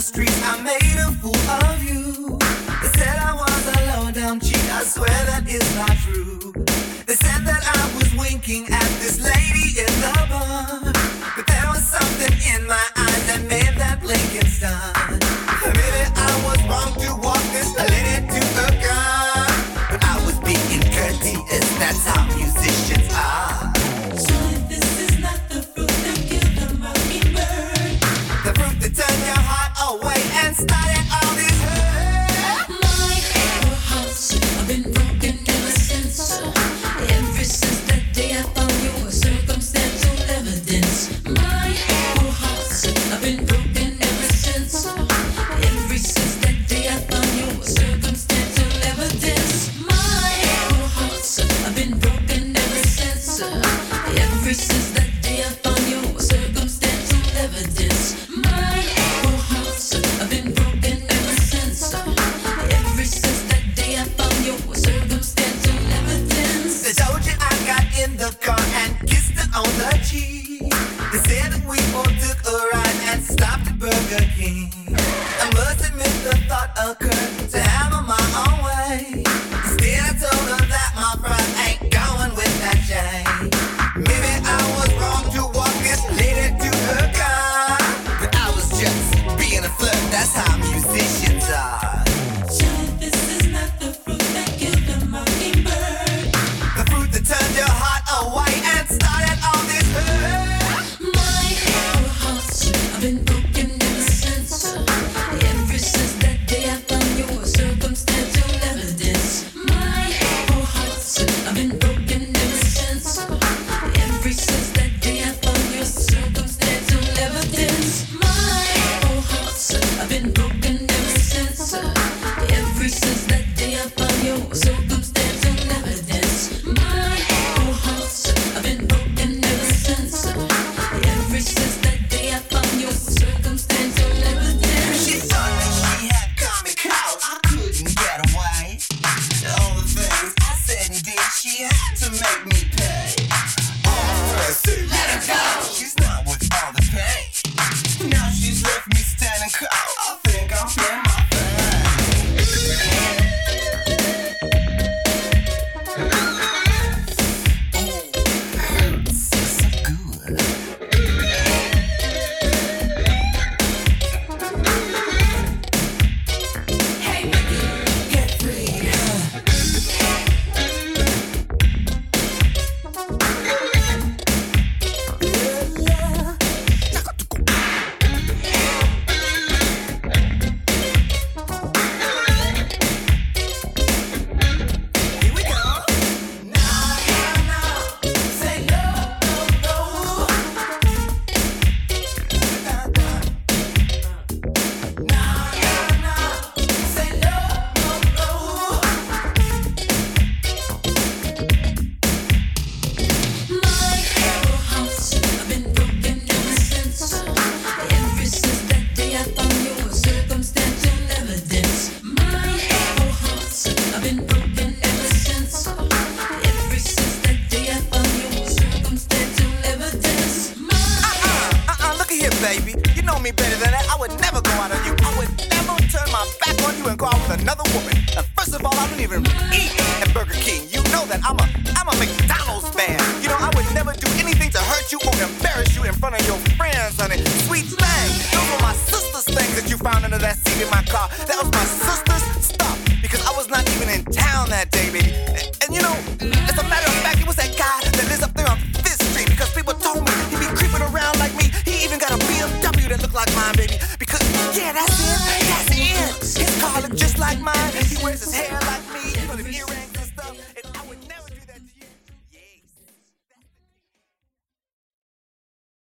streets, I made a fool of you. They said I was a low-down cheat, I swear that is not true. They said that I was winking at this lady in the bar, but there was something in my eyes that made that blink and stun. Maybe I was wrong to walk this lady to the car, but I was being courteous, that's how musicians are. Turn your heart away and started all this hurt. My heart's been broken ever since. Ever since that day I found your circumstantial evidence. My heart's been broken ever since. Ever since that day I found your circumstantial evidence. My heart's been broken ever since. Ever since that day I found your circumstantial evidence. I've been broken ever since. Ever since that day I found your circumstantial evidence. They told you I got in the car and kissed her on the cheek. They said that we both took a ride and stopped at Burger King. I must admit the thought occurred to have her my own way. Instead I told her that my pride ain't going with that chain. Maybe I was wrong to walk this lady to her car, but I was just being a flirt, that's how musicians are. This is not the fruit that killed the mockingbird. The fruit that turned your heart away and started all this hurt. My heart's been broken ever since. Ever since that day I found your circumstantial evidence. My heart's been broken ever since. Ever since that day I found your circumstantial evidence. My heart's been broken ever since. Ever since that day I found your circumstantial evidence. My heart's been broken ever since. Ever since that day I found your circumstantial evidence. She thought that she had got me caught, I couldn't get away. All the things I said and did, she had to make me pay. First, let her go. She's not worth all the pain. Now she's left me standing cold. I think I'm in my baby. You know me better than that. I would never go out on you. I would never turn my back on you and go out with another woman. First of all, I don't even eat at Burger King. You know that I'm a McDonald's fan. You know, I would never do anything to hurt you or embarrass you in front of your friends, honey. Sweet thing. Those were my sister's things that you found under that seat in my car. That was my sister's stuff because I was not even in town that day, baby. And you know, as a matter of fact, it was that guy that lives up there on 5th Street because people told me he'd be creeping around like me. He even got a BMW that looked like mine, baby. Because, yeah, that's it. That's it. His car looked just like mine. He wears his hair like